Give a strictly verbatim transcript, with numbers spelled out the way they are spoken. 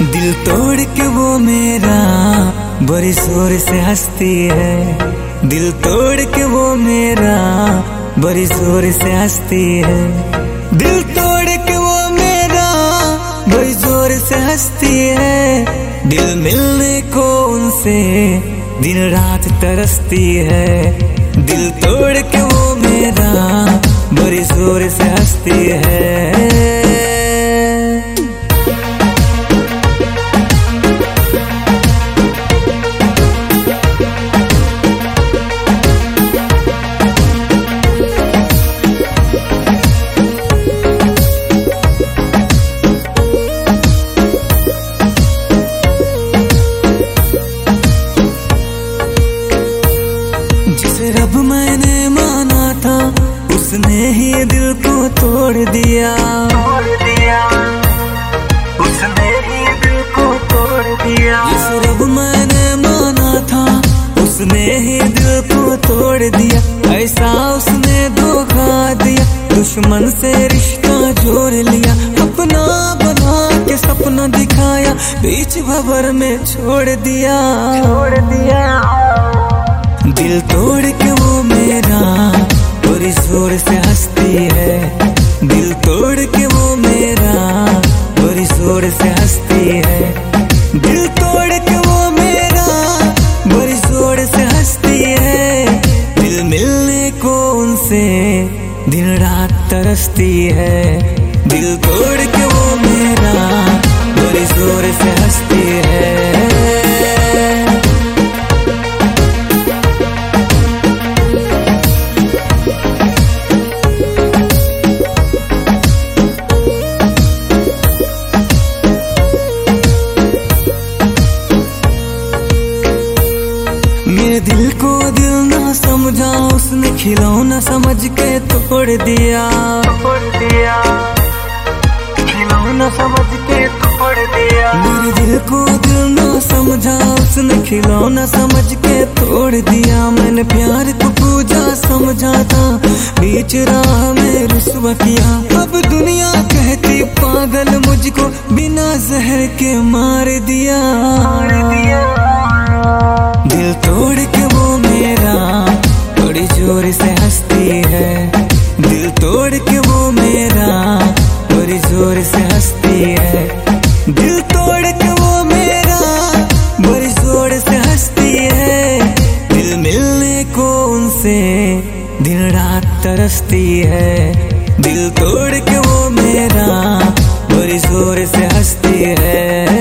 दिल तोड़ के वो मेरा बड़ी जोर से हंसती है। दिल तोड़ के वो मेरा बड़ी जोर से हंसती है। दिल तोड़ के वो मेरा बड़ी जोर से हंसती है। दिल मिलने को उनसे दिन रात तरसती है। दिल तोड़ के वो मेरा बड़ी जोर से हंसती है। रब मैंने माना था उसने ही दिल को तोड़ दिया, तोड़ दिया उसने ही दिल को तोड़ दिया। जिस रब मैंने माना था उसने ही दिल को तोड़ दिया। ऐसा उसने धोखा दिया, दुश्मन से रिश्ता जोड़ लिया। अपना बना के सपना दिखाया, बीच भंवर में छोड़ दिया, छोड़ दिया। दिल तोड़ के वो मेरा बड़ी जोर से हंसती है। दिल तोड़ के वो मेरा बड़ी जोर से हंसती है। दिल तोड़ के वो मेरा बड़ी जोर से हंसती है। दिल मिलने को उनसे दिन रात तरसती है। दिल तोड़ के वो मेरा बड़ी जोर से हंसती है। मेरे दिल को दिल ना समझा उसने, खिलौना समझ के तोड़ दिया, तोड़ दिया खिलौना समझ के तोड़ दिया। मेरे दिल को दिल ना समझा उसने, खिलौना समझ के तोड़ दिया। मैंने प्यार को पूजा समझा था, बीच राह में रुस्वा किया। अब दुनिया कहती पागल, मुझको बिना जहर के मार दिया, मार दिया। दिल तोड़ के वो मेरा बड़ी जोर से हंसती है। दिल तोड़ के वो मेरा बड़ी जोर से हंसती है। दिल तोड़ के वो मेरा बड़ी जोर से हंसती है। दिल मिलने को उनसे दिन रात तरसती है। दिल तोड़ के वो मेरा बड़ी जोर से हंसती है।